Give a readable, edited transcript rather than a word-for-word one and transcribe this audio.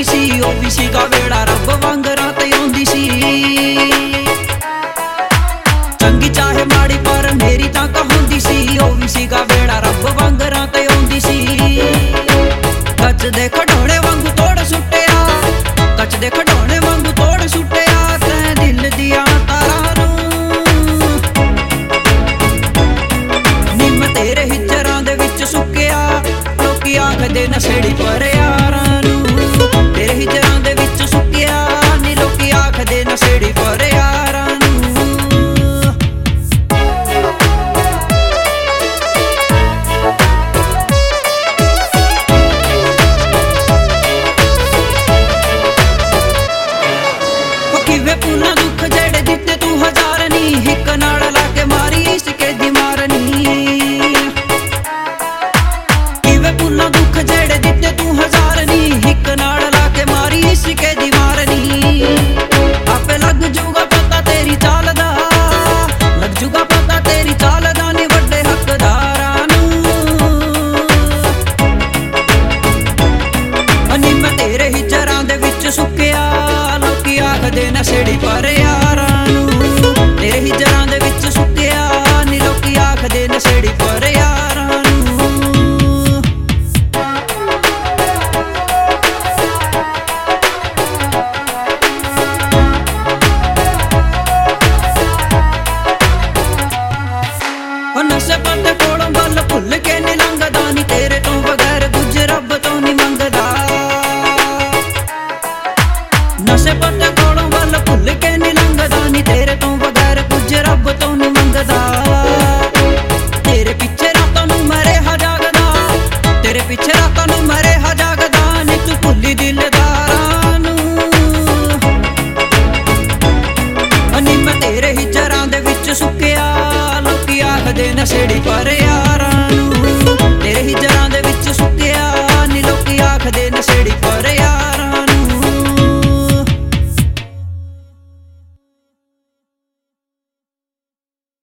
सी, OBC का बेड़ा रब वांग रात आउंदी सी। चंगी चाहे माड़ी पर मेरी तां कहूंदी सी, ओबीसी का बेड़ा रब वांग रात आउंदी सी। कच दे खडोणे वांगू तोड़ सुट्टिया, कच दे खडोणे वांगू तोड़ सुट्टिया, तैं दिल दिया तारा नूं। निम तेरे हिजरां दे विच सुक्किया, लोकी आखदे नशेड़ी पर यारां नूं। तेरे हिजरां दे विच सुक्किया नी, लोकी आखदे नशेड़ी पर यारां नूं। किवे पूना दुख जेड़े दिते तू हजार नी, हिक नाल लाके मारी इसके दी मारनी। किवे पूना दुख जेड़े दिते तू हजार नी, हिक नाल लाके मारी इसके दी मारनी। आपे लग जूगा पता तेरी चाल दा, लग जूगा पता तेरी चाल दा नी वड्डे हकदारां नूं। नी मैं तेरे हिजरां दे विच सुक्किया, लोकी आखदे नशेड़ी पर यारां नूं। तेरे हिजरां दे विच सुक्किया नी, लोकी आखदे नशेड़ी पर यारां नूं। नशे पत्ते कोलों गल भुल के नी लंघदा नी, तेरे तो बगैर कुछ रब तो नी मंगदा। नशे पत्ते कोलों गल भुल के नी लंघदा नी, तेरे तो बगैर कुछ रब तो नी मंगदा। तेरे पिछे रातां नूं मरे हा जागदा, तेरे पिछे रातां नूं मरे हा जागदा नी, तू भुल्ली दिलदारां नूं। नी मैं तेरे हिजरां दे विच सुक्किया, लोकी आखदे नशेड़ी पर यारां नूं। तेरे हिजरां दे विच सुक्किया नी, लोकी आखदे नशेड़ी पर यारां।